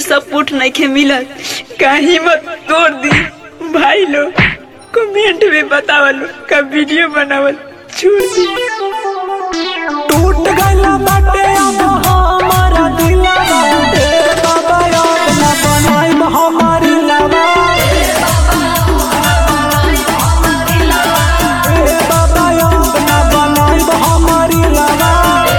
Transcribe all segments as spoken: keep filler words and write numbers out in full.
Support नहीं के मिलत का हिम्मत तोड़ दी भाई लोग कमेंट में बतावल का वीडियो बनावल छोड़ दी। टूट गइला बाटे अब हमारा दिलवा ए बाबा याद ना बनाइब हमारी लवा ए बाबा याद ना बनाइब हमारी लवा।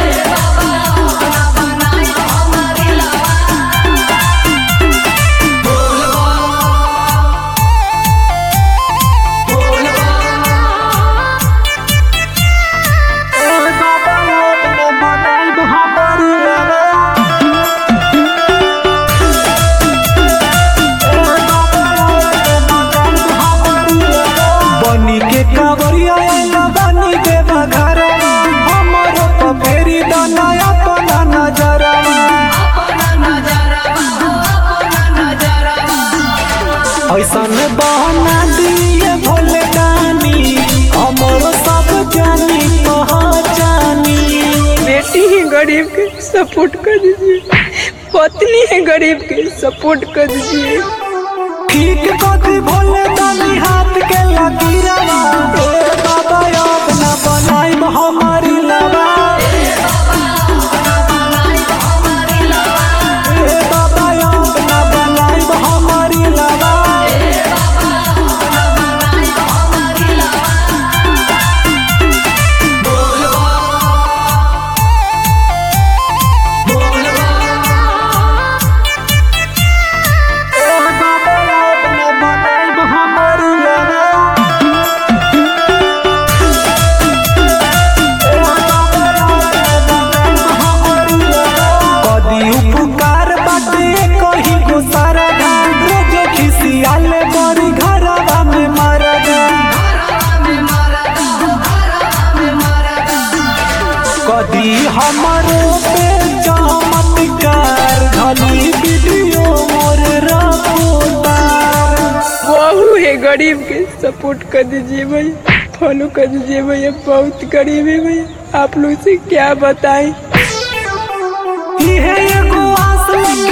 बनी के कावरिया बनी देवा घर हमारो तो फेरी दाना अपना नजरा ऐसन बहना दिए भोले दानी हमारो सब जानी पहचानी। बेटी है गरीब के सपोर्ट कर दीजिए, पत्नी है गरीब के सपोर्ट कर दीजिए। ठीक कदी भोले दानी हाथ के लकीरवा ए बाबा याद ना बनाइब हमारी लवा ए बाबा याद ना बनाइब हमारी लवा। उपकार बाटे कही को सारा रोज खिसियाले बड़ी घरवा में मरदा कदी हमारो पे चमत्कार धनी वीडियो मोर रपोतार। बहू है गरीब के सपोर्ट कर दीजिए भाई, फॉलो कर दीजिए भैया, बहुत गरीब है भैया, आप लोग से क्या बताएं। एगो आस